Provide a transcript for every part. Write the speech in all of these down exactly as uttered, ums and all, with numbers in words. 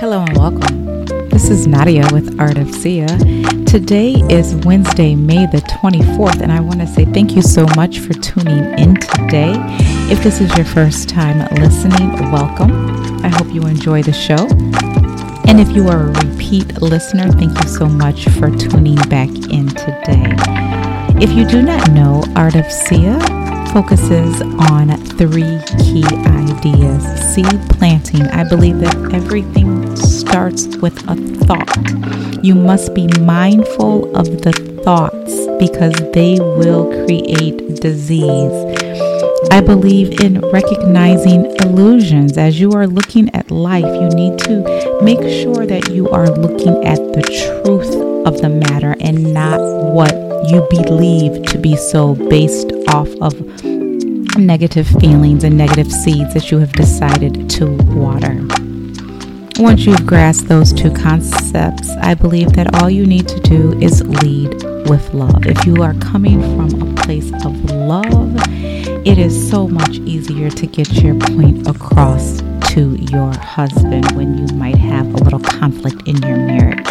Hello and welcome. This is Nadia with Art of Sia. Today is Wednesday, May the twenty-fourth, and I want to say thank you so much for tuning in today. If this is your first time listening, welcome. I hope you enjoy the show. And if you are a repeat listener, thank you so much for tuning back in today. If you do not know, Art of Sia focuses on three key ideas. Seed planting. I believe that everything starts with a thought. You must be mindful of the thoughts because they will create disease. I believe in recognizing illusions. As you are looking at life, you need to make sure that you are looking at the truth of the matter and not what you believe to be so based off of negative feelings and negative seeds that you have decided to water. Once you've grasped those two concepts, I believe that all you need to do is lead with love. If you are coming from a place of love, it is so much easier to get your point across to your husband when you might have a little conflict in your marriage.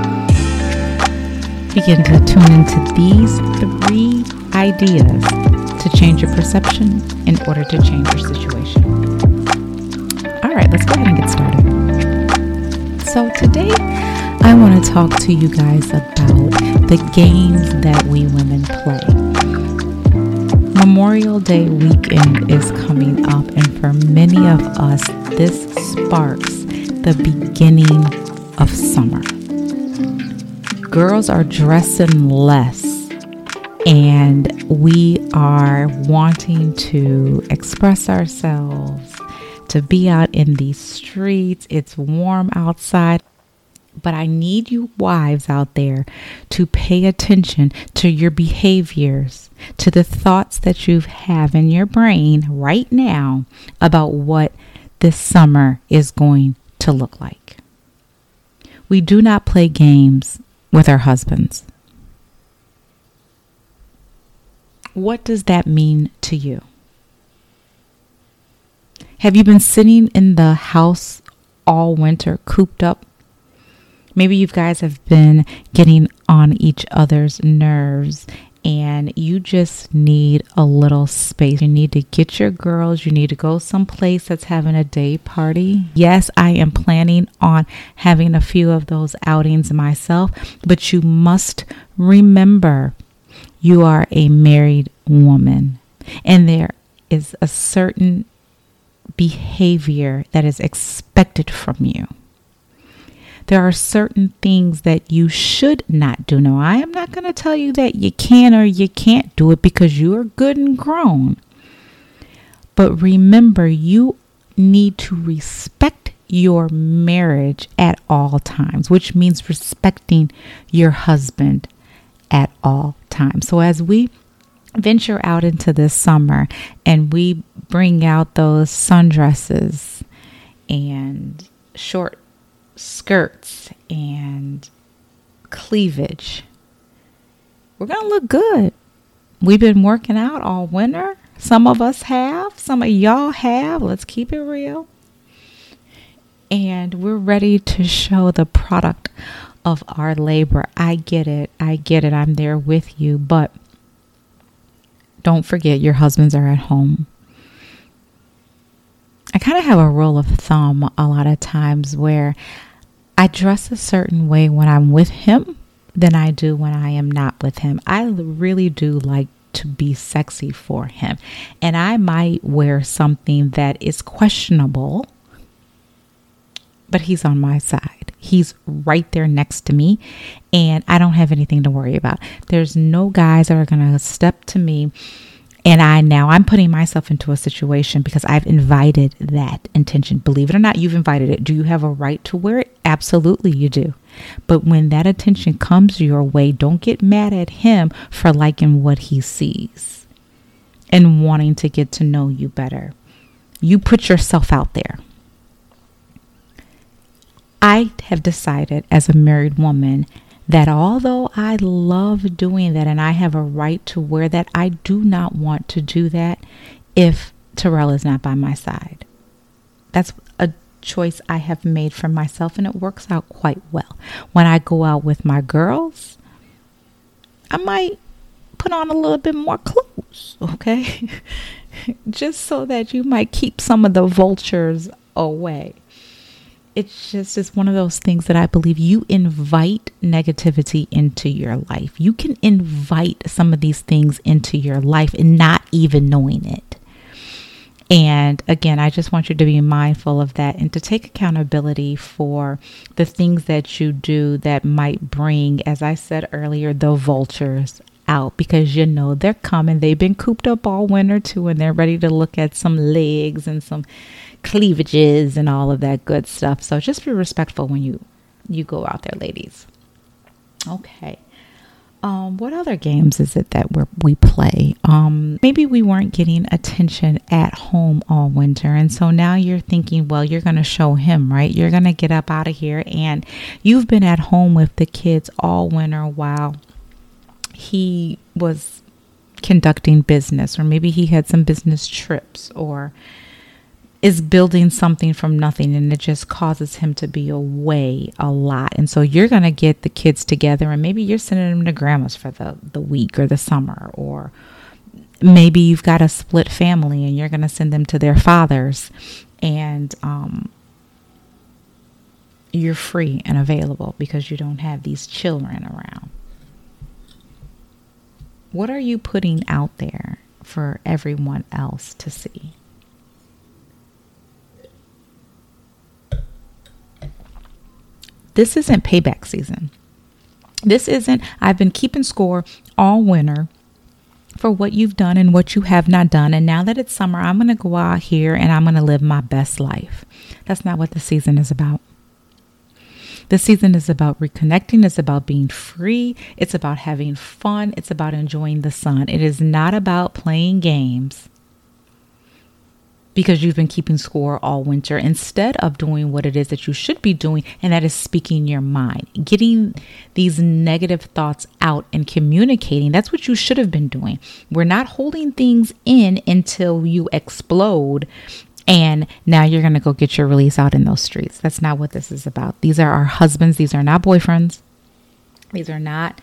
Begin to tune into these three ideas to change your perception in order to change your situation. All right, let's go ahead and get started. So today, I want to talk to you guys about the games that we women play. Memorial Day weekend is coming up, and for many of us, this sparks the beginning of summer. Girls are dressing less, and we are wanting to express ourselves, to be out in these streets. It's warm outside. But I need you wives out there to pay attention to your behaviors, to the thoughts that you have in your brain right now about what this summer is going to look like. We do not play games with our husbands. What does that mean to you? Have you been sitting in the house all winter, cooped up? Maybe you guys have been getting on each other's nerves and you just need a little space. You need to get your girls. You need to go someplace that's having a day party. Yes, I am planning on having a few of those outings myself, but you must remember you are a married woman and there is a certain behavior that is expected from you. There are certain things that you should not do. Now, I am not going to tell you that you can or you can't do it because you are good and grown. But remember, you need to respect your marriage at all times, which means respecting your husband at all times. So as we venture out into this summer and we bring out those sundresses and short skirts and cleavage, we're going to look good. We've been working out all winter. Some of us have, some of y'all have. Let's keep it real. And we're ready to show the product of our labor. I get it. I get it. I'm there with you. But don't forget your husbands are at home. I kind of have a rule of thumb a lot of times where I dress a certain way when I'm with him than I do when I am not with him. I really do like to be sexy for him. And I might wear something that is questionable, but he's on my side. He's right there next to me and I don't have anything to worry about. There's no guys that are going to step to me. And I now I'm putting myself into a situation because I've invited that intention. Believe it or not, you've invited it. Do you have a right to wear it? Absolutely, you do. But when that attention comes your way, don't get mad at him for liking what he sees and wanting to get to know you better. You put yourself out there. I have decided as a married woman that although I love doing that and I have a right to wear that, I do not want to do that if Terrell is not by my side. That's a choice I have made for myself, and it works out quite well. When I go out with my girls, I might put on a little bit more clothes, okay? Just so that you might keep some of the vultures away. It's just it's one of those things that I believe you invite negativity into your life. You can invite some of these things into your life and not even knowing it. And again, I just want you to be mindful of that and to take accountability for the things that you do that might bring, as I said earlier, the vultures out, because you know they're coming. They've been cooped up all winter too, and they're ready to look at some legs and some cleavages and all of that good stuff. So just be respectful when you you go out there, ladies. Okay. Um, what other games is it that we we play? Um, maybe we weren't getting attention at home all winter, and so now you're thinking, well, you're going to show him, right? You're going to get up out of here, and you've been at home with the kids all winter while he was conducting business, or maybe he had some business trips, or is building something from nothing, and it just causes him to be away a lot. And so you're going to get the kids together, and maybe you're sending them to grandma's for the, the week or the summer, or maybe you've got a split family and you're going to send them to their fathers, and um, you're free and available because you don't have these children around. What are you putting out there for everyone else to see? This isn't payback season. This isn't, I've been keeping score all winter for what you've done and what you have not done. And now that it's summer, I'm going to go out here and I'm going to live my best life. That's not what the season is about. The season is about reconnecting. It's about being free. It's about having fun. It's about enjoying the sun. It is not about playing games because you've been keeping score all winter instead of doing what it is that you should be doing, and that is speaking your mind, getting these negative thoughts out and communicating. That's what you should have been doing. We're not holding things in until you explode, and now you're going to go get your release out in those streets. That's not what this is about. These are our husbands. These are not boyfriends. These are not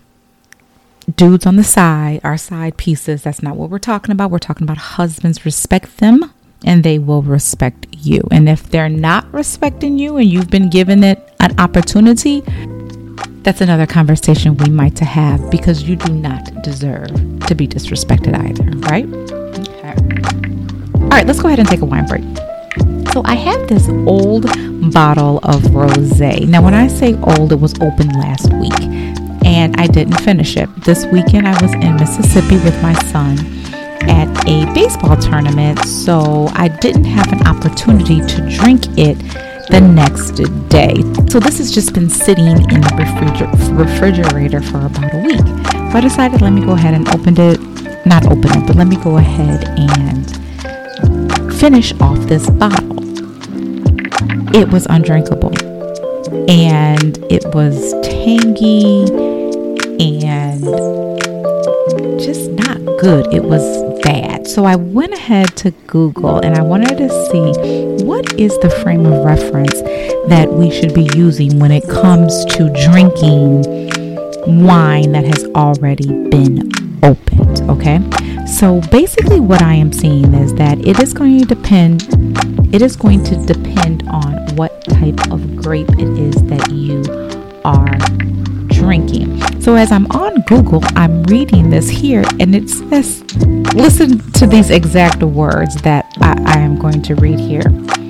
dudes on the side, our side pieces. That's not what we're talking about. We're talking about husbands. Respect them, and they will respect you. And if they're not respecting you and you've been given it an opportunity, that's another conversation we might to have, because you do not deserve to be disrespected either, right? Okay. All right, let's go ahead and take a wine break. So I have this old bottle of rosé. Now, when I say old, it was opened last week and I didn't finish it. This weekend I was in Mississippi with my son at a baseball tournament, so I didn't have an opportunity to drink it the next day. So this has just been sitting in the refriger- refrigerator for about a week. So I decided, let me go ahead and open it, not open it, but let me go ahead and finish off this bottle. It was undrinkable, and it was tangy and just not good. It was bad. So I went ahead to Google and I wanted to see what is the frame of reference that we should be using when it comes to drinking wine that has already been opened. Okay. So basically what I am seeing is that it is going to depend, it is going to depend on what type of grape it is that you are drinking. So as I'm on Google, I'm reading this here, and it says, listen to these exact words that I, I am going to read here.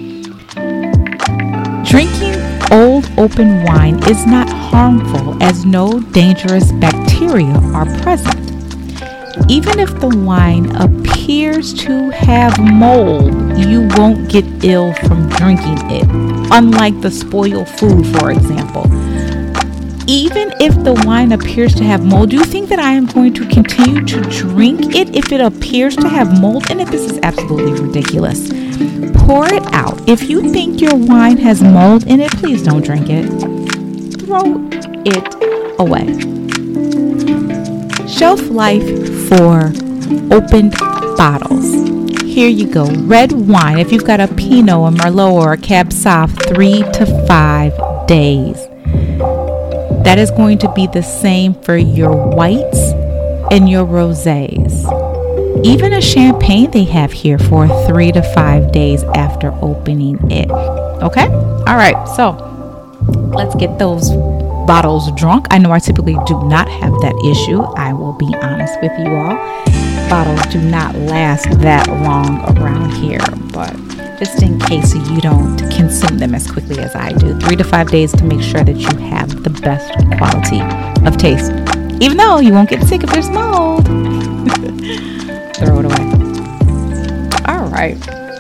Drinking old open wine is not harmful, as no dangerous bacteria are present. Even if the wine appears to have mold, you won't get ill from drinking it, unlike the spoiled food, for example. Even if the wine appears to have mold, do you think that I am going to continue to drink it if it appears to have mold in it? This is absolutely ridiculous. Pour it out. If you think your wine has mold in it, please don't drink it. Throw it away. Shelf life for opened bottles. Here you go. Red wine. If you've got a Pinot, a Merlot, or a Cab Sauv, three to five days. That is going to be the same for your whites and your rosés. Even a champagne they have here for three to five days after opening it. Okay? All right. So let's get those bottles drunk. I know I typically do not have that issue. I will be honest with you all. Bottles do not last that long around here, but just in case you don't consume them as quickly as I do, three to five days to make sure that you have the best quality of taste. Even though you won't get sick if there's mold. Throw it away. All right.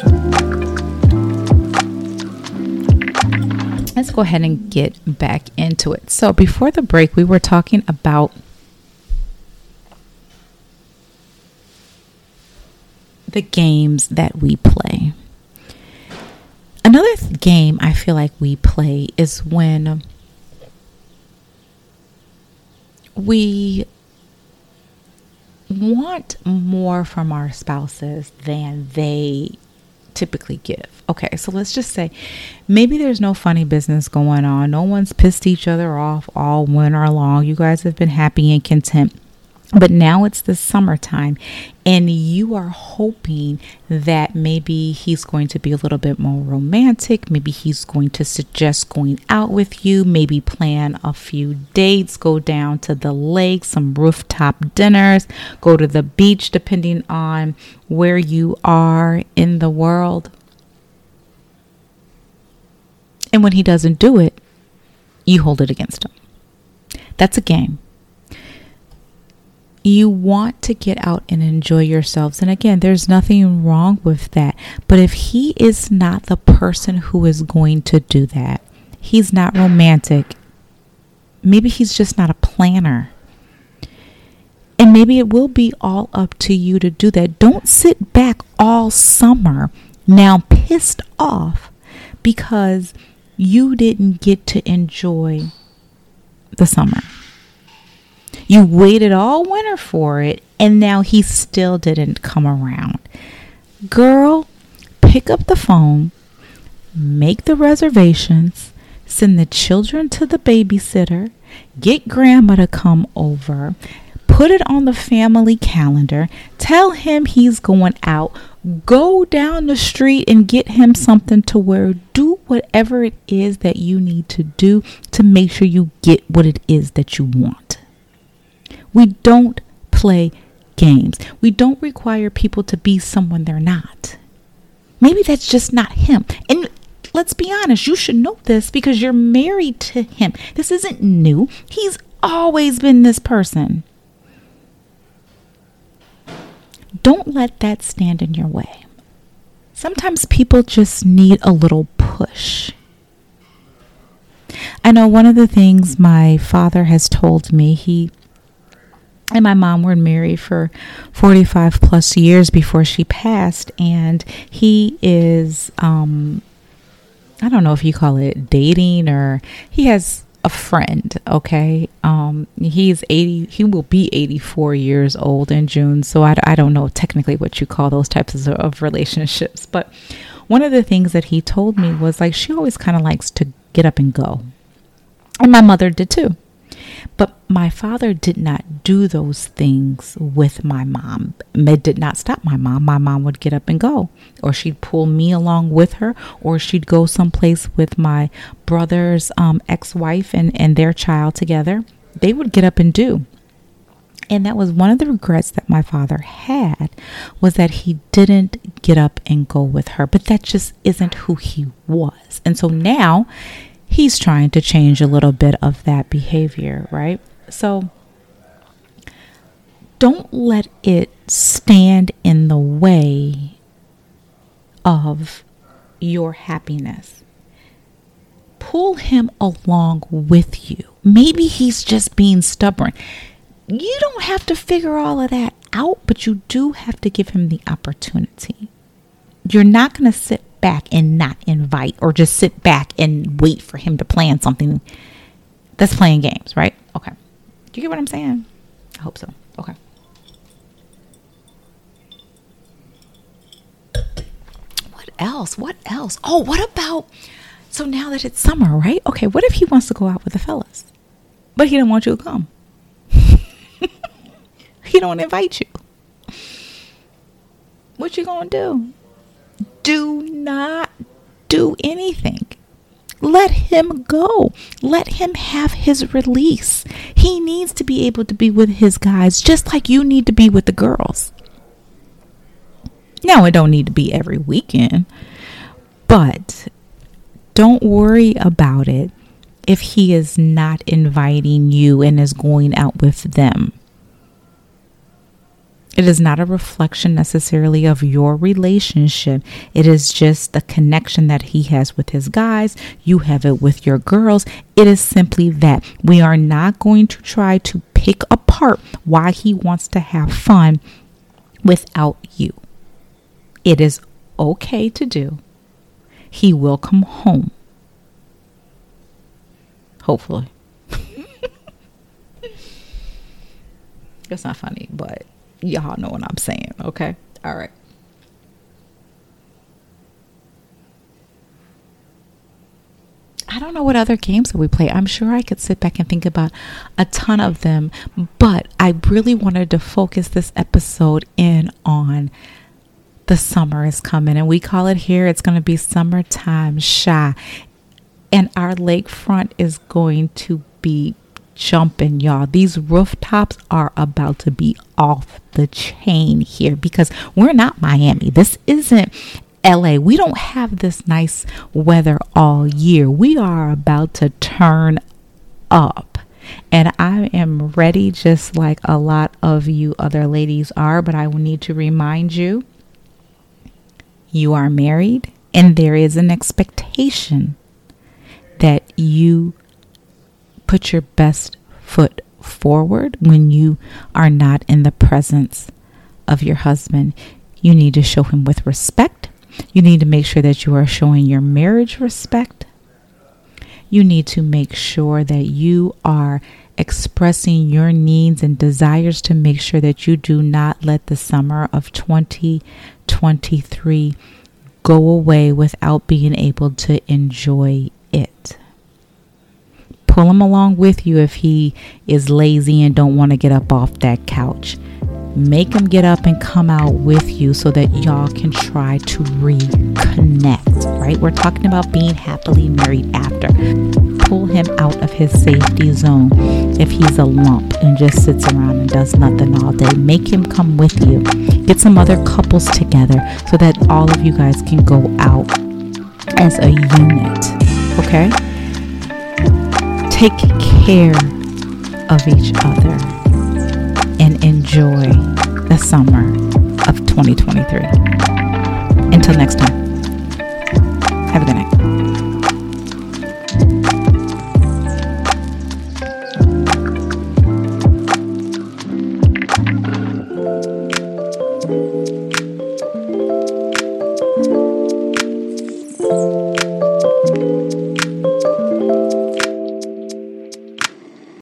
Let's go ahead and get back into it. So before the break, we were talking about the games that we play. Another th- game I feel like we play is when we want more from our spouses than they typically give. Okay, so let's just say maybe there's no funny business going on. No one's pissed each other off all winter long. You guys have been happy and content. But now it's the summertime and you are hoping that maybe he's going to be a little bit more romantic. Maybe he's going to suggest going out with you, maybe plan a few dates, go down to the lake, some rooftop dinners, go to the beach, depending on where you are in the world. And when he doesn't do it, you hold it against him. That's a game. You want to get out and enjoy yourselves. And again, there's nothing wrong with that. But if he is not the person who is going to do that, he's not romantic. Maybe he's just not a planner. And maybe it will be all up to you to do that. Don't sit back all summer now pissed off because you didn't get to enjoy the summer. You waited all winter for it, and now he still didn't come around. Girl, pick up the phone, make the reservations, send the children to the babysitter, get grandma to come over, put it on the family calendar, tell him he's going out, go down the street and get him something to wear. Do whatever it is that you need to do to make sure you get what it is that you want. We don't play games. We don't require people to be someone they're not. Maybe that's just not him. And let's be honest, you should know this because you're married to him. This isn't new. He's always been this person. Don't let that stand in your way. Sometimes people just need a little push. I know one of the things my father has told me, he and my mom were married for forty-five plus years before she passed. And he is, um, I don't know if you call it dating or he has a friend. Okay. Um, he's eighty, he will be eighty-four years old in June. So I, I don't know technically what you call those types of, of relationships. But one of the things that he told me was like, she always kind of likes to get up and go. And my mother did too. But my father did not do those things with my mom. It did not stop my mom. My mom would get up and go, or she'd pull me along with her, or she'd go someplace with my brother's um, ex-wife and, and their child together. They would get up and do. And that was one of the regrets that my father had, was that he didn't get up and go with her. But that just isn't who he was. And so now he's trying to change a little bit of that behavior, right? So don't let it stand in the way of your happiness. Pull him along with you. Maybe he's just being stubborn. You don't have to figure all of that out, but you do have to give him the opportunity. You're not going to sit back and not invite, or just sit back and wait for him to plan something. That's playing games, right? Okay. Do you get what I'm saying? I hope so. Okay. else? What else? Oh, what about, so now that it's summer, right? Okay, what if he wants to go out with the fellas, but he don't want you to come? He don't invite you. What you gonna do? Do not do anything. Let him go. Let him have his release. He needs to be able to be with his guys just like you need to be with the girls. Now, it don't need to be every weekend, but don't worry about it if he is not inviting you and is going out with them. It is not a reflection necessarily of your relationship. It is just the connection that he has with his guys. You have it with your girls. It is simply that we are not going to try to pick apart why he wants to have fun without you. It is okay to do. He will come home. Hopefully. It's not funny, but y'all know what I'm saying, okay? All right. I don't know what other games that we play. I'm sure I could sit back and think about a ton of them, but I really wanted to focus this episode in on the summer is coming, and we call it here, it's going to be summertime shy, and our lakefront is going to be jumping, y'all. These rooftops are about to be off the chain here because we're not Miami. This isn't L A. We don't have this nice weather all year. We are about to turn up, and I am ready, just like a lot of you other ladies are. But I will need to remind you, you are married, and there is an expectation that you put your best foot forward when you are not in the presence of your husband. You need to show him with respect. You need to make sure that you are showing your marriage respect. You need to make sure that you are expressing your needs and desires to make sure that you do not let the summer of twenty twenty-three go away without being able to enjoy it. Pull him along with you if he is lazy and don't want to get up off that couch. Make him get up and come out with you so that y'all can try to reconnect, right? We're talking about being happily married after. Pull him out of his safety zone if he's a lump and just sits around and does nothing all day. Make him come with you. Get some other couples together so that all of you guys can go out as a unit, okay? Take care of each other and enjoy the summer of twenty twenty-three. Until next time, have a good night.